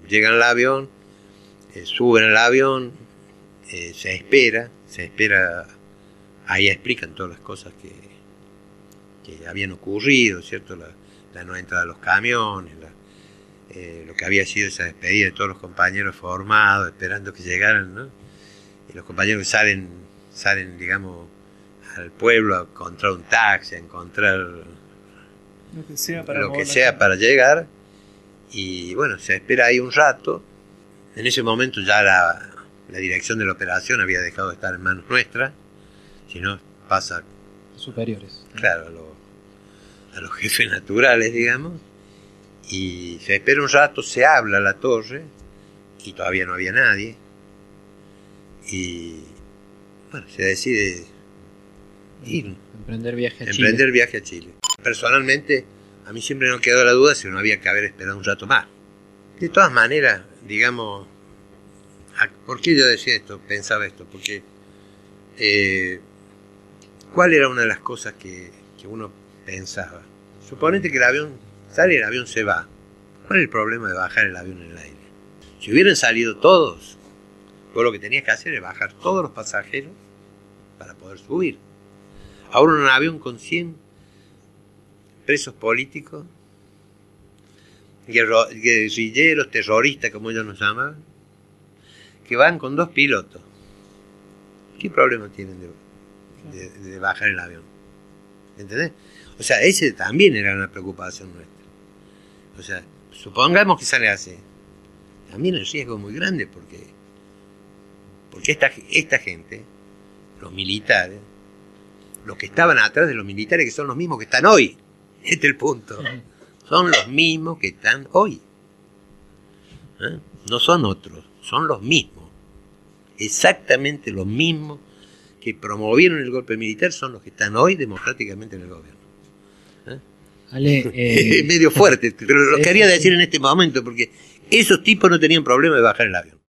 llegan al avión, suben al avión, se espera, ahí explican todas las cosas que habían ocurrido, ¿cierto? La no entrada de los camiones, lo que había sido esa despedida de todos los compañeros formados, esperando que llegaran, ¿no? Y los compañeros que salen, digamos, al pueblo a encontrar un taxi, a encontrar lo que sea para llegar. Y bueno, se espera ahí un rato. En ese momento ya la dirección de la operación había dejado de estar en manos nuestras, sino pasa superiores. Claro, a los jefes naturales, digamos. Y se espera un rato, se habla a la torre y todavía no había nadie. Y bueno, se decide ir. Emprender viaje a Chile. Personalmente, a mí siempre me quedó la duda si no había que haber esperado un rato más. De todas maneras, digamos, ¿por qué yo decía esto, pensaba esto? Porque ¿cuál era una de las cosas que uno pensaba? Suponete que el avión sale y el avión se va. ¿Cuál es el problema de bajar el avión en el aire? Si hubieran salido todos, vos lo que tenías que hacer es bajar todos los pasajeros para poder subir. Ahora un avión con 100 presos políticos, guerrilleros, terroristas, como ellos nos llamaban, que van con 2 pilotos. ¿Qué problema tienen de bajar el avión? ¿Entendés? O sea, ese también era una preocupación nuestra. O sea, supongamos que sale así. También el riesgo es muy grande porque esta gente, los militares, los que estaban atrás de los militares, que son los mismos que están hoy. Este es el punto. Son los mismos que están hoy. No son otros, son los mismos. Exactamente los mismos que promovieron el golpe militar son los que están hoy democráticamente en el gobierno. Ale, es medio fuerte, pero lo quería decir en este momento porque esos tipos no tenían problema de bajar el avión.